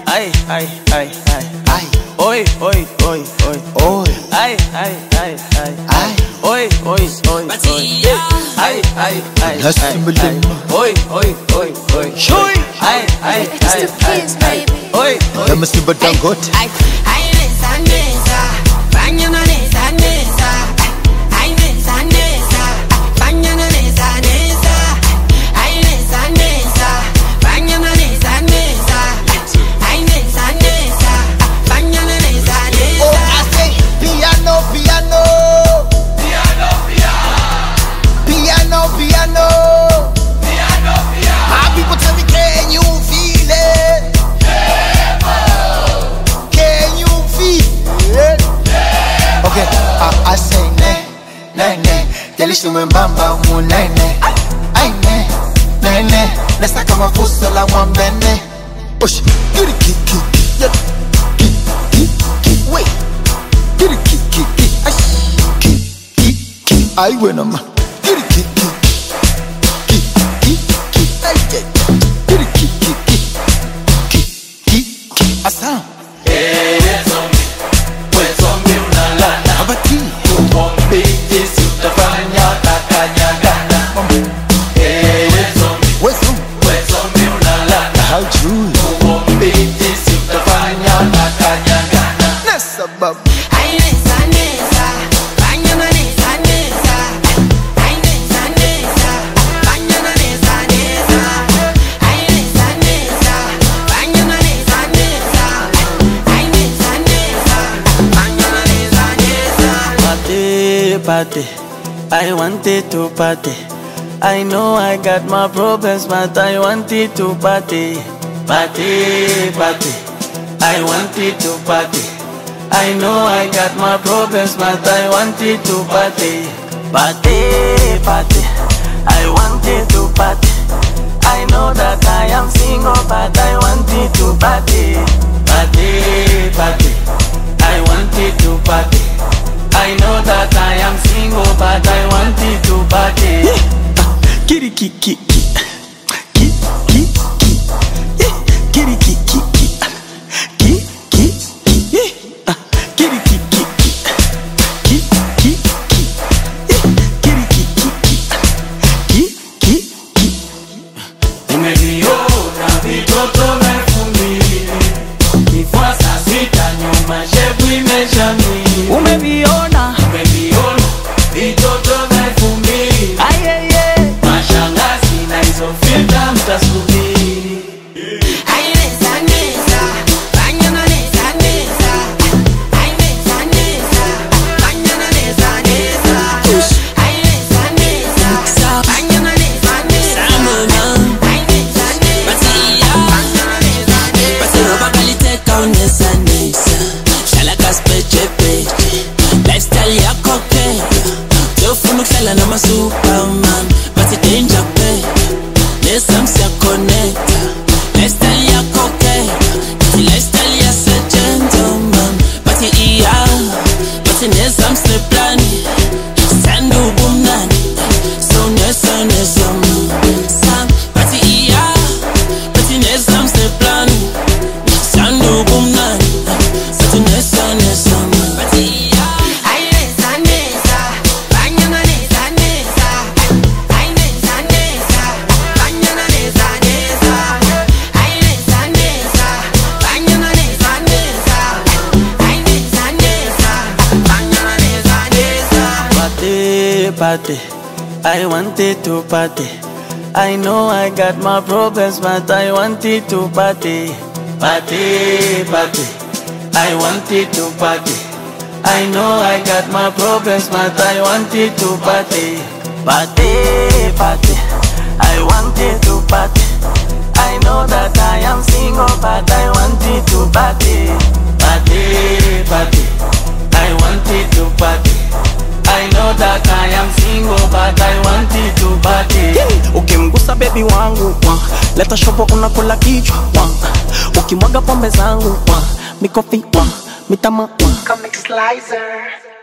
Ay, ay, ay, ay, ay. Oi, oi, oi, oi, oi. Ay, ay, ay, ay, ay. Oi, oi, oi, oi. Ay, ay, ay, ay. Oi, oi, oi, oi. Shui. Ay, ay, ay, ay. Oi, oi. Let me see but don't go. Ay, nesa, nesa. Bañana nesa, nesa. Ay, nesa, nesa. Bañana nesa, nesa. Ay, nesa, nesa. Bañana nesa, nesa. Ay, nesa, nesa. Bañana nesa, nesa. Oh, I say piano, piano. Piano, piano. Piano, piano. Piano, piano. My people tell me, can you feel it? Can you feel it? Okay, I say ne, ne, ne. Delishu mbamba munene. Ay ne, ne, ne. Nesa kama fuso la mwambene. Push, get it, kick, yeah. Wait, get it, kick, I win 'em. Get it, kick, ay, yeah. Get it, kick, a sound. Abati, how true. Nessa bab. Ay, nesa, nesa. Bañana nesa, nesa. Ay, nesa, nesa. Bañana nesa, nesa. Ay, nesa, nesa. Bañana nesa, nesa. Ay, nesa, nesa. Bañana nesa, nesa. Party, party. I wanted to party. I know I got my problems, but I wanted to party. Party, party. I wanted to party. I know I got my problems, but I wanted to party. Party, party. I wanted to party. I know that I am single, but I wanted to party. Party, party. I wanted to party. I know that I am single, but I wanted to party. Kitty, kitty, kitty. Umeviona vitoto vefumbi, ayeye, mashangazi na hizo filta mtasubiri. Ay, nesa, nesa. Bañana nesa, nesa. Ay, nesa, nesa. Bañana nesa, nesa. Ay, nesa, nesa. Bañana nesa, nesa. Ay, nesa, nesa. Bañana nesa, nesa. Bakaliteka unesa nesa. Shala kaspeche peche. Lifestyle yako ke. Tofuna kuhlala nama Superman. Bathi danger pe. Nesa msiya connecta. Lifestyle yako ke. Bathi lifestyle yase gentleman. Bathi iya. Bathi nesa msiya plani. Sandu bumnani. So nesa nesa man. Bathi iya. Bathi nesa msiya plani. Sandu bumnani. Bathi nesa nesa man. Bathi iya. Ay, nesa, nesa. Bañana nesa, nesa. Ay, nesa, nesa. Bañana nesa, nesa. Ay, nesa, nesa. Bañana nesa, nesa. Ay, nesa, nesa. Bañana nesa, nesa. Party, party. I wanted to party. I know I got my problems, but I wanted to party. Party, party. I wanted to party. I know I got my problems, but I wanted to party. Party, party. I wanted to party. I know that I am single, but I wanted to party. Party, party. I wanted to party. I know that I am single, but I wanted to party. Ukimgusa baby wangu leta shopo unakula kichwa ukimwaga pombe zangu mikofi mitama Comic Slicer.